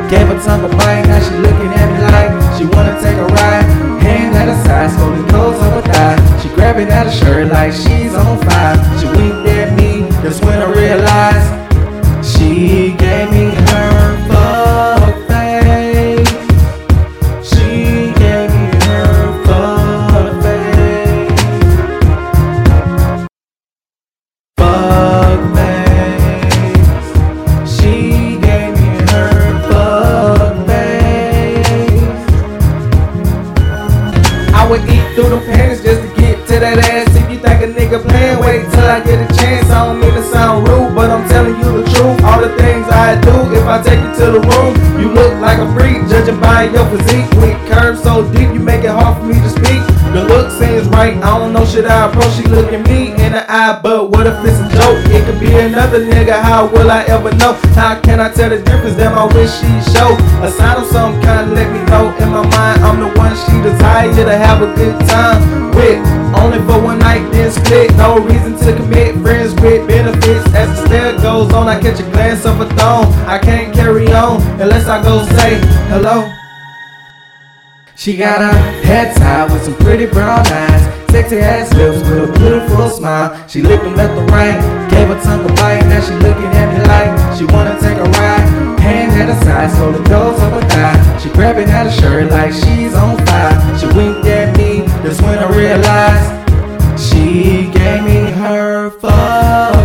Gave her tongue a bite, now she looking at me like she wanna take a ride. Hand at her side, slowly goes up her thigh. She grabbing at her shirt like she's on fire. She winked at me, that's when I realized she gave me her fuck face. She gave me her fuck face. Fuck face. She gave me her fuck face. I would eat through the panties just to get to that ass. If you think a nigga playing, wait till I get a chance. I don't mean to sound rude, but I'm telling you the truth. All the things I do, if I take you to the room, you look like a freak, judging by your physique. With curves so deep, you make it hard for me to speak. The look seems right, I don't know, should I approach? She look at me in the eye, but what if it's a joke? It could be another nigga, how will I ever know? How can I tell the difference? Damn, I wish she'd show a sign of some kind, let me know. In my mind, I'm the one she desire to have a good time with. Only for one night, then split. No reason to commit. Friends with benefits. As the stare goes on, I catch a glance of a thong. I can't carry on unless I go say hello. She got her head tied with some pretty brown eyes, sexy ass lips with a beautiful smile. She licked them left and right, gave her tongue a bite. Now she looking at me like she wanna take a ride. Hand at her side, slowly goes up her thigh. She grabbing at her shirt like she's on fire. She winked at me, that's when I realized she gave me her fuck.